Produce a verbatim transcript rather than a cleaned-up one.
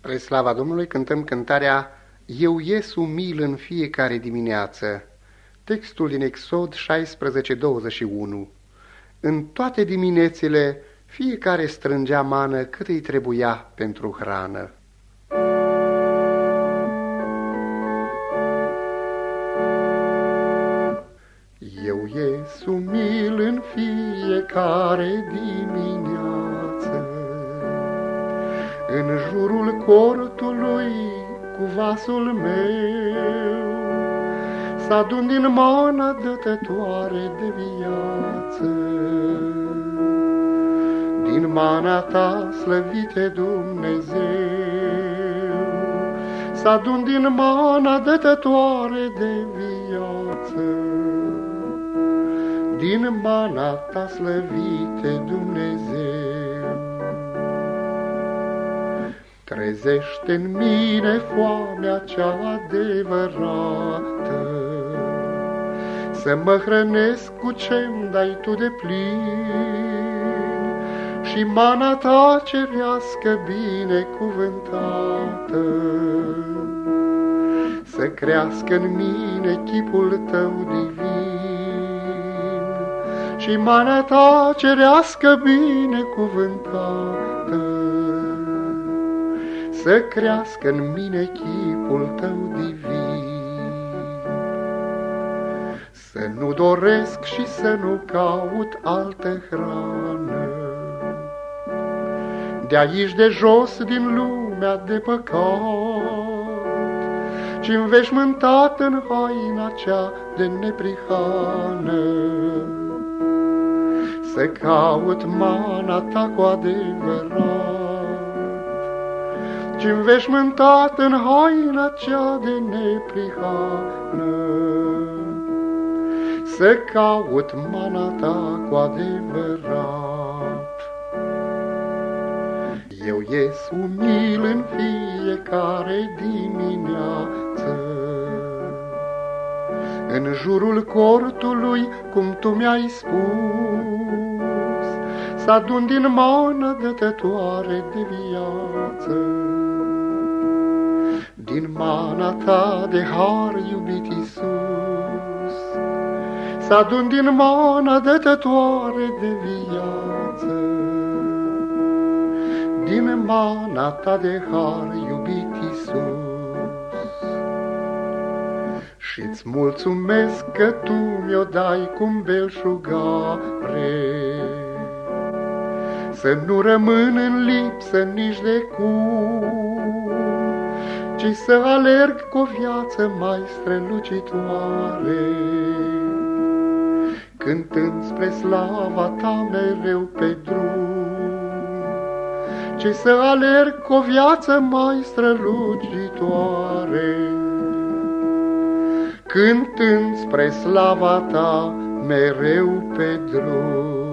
Spre slava Domnului cântăm cântarea Eu ies umil în fiecare dimineață. Textul din Exod șaisprezece douăzeci și unu. În toate diminețile fiecare strângea mană cât îi trebuia pentru hrană. Eu ies umil în fiecare dimineață, în jurul cortului cu vasul meu, s-adun din mana dătătoare de viață. Din mana ta, slăvite Dumnezeu, s-adun din mana dătătoare de viață. Din mana ta, slăvite Dumnezeu. Trezește în mine foamea cea adevărată, să mă hrănesc cu ce-mi dai tu de plin, și mana ta cerească binecuvântată, să crească în mine chipul tău divin, și mana ta cerească binecuvântată, să crească în mine chipul tău divin. Să nu doresc și să nu caut altă hrană, de aici de jos din lumea de păcat, ci înveșmântat în haina cea de neprihană. Să caut mana ta cu adevărat, ci înveșmântat în haina cea de neprihană. Să caut mana ta cu adevărat. Eu ies umil în fiecare dimineață, în jurul cortului, cum tu mi-ai spus, s-adun din mana dătătoare de viață. Din mana ta de har, iubit Iisus, s-adun din mana dătătoare de viață. Din mana ta de har, iubit Iisus. Și-ți mulțumesc că tu mi-o dai cum belșugare, să nu rămân în lipsă nici de cum, ci să alerg cu o viață mai strălucitoare, cântând spre slava ta mereu pe drum, ci să alerg cu o viață mai strălucitoare, cântând spre slava ta mereu pe drum.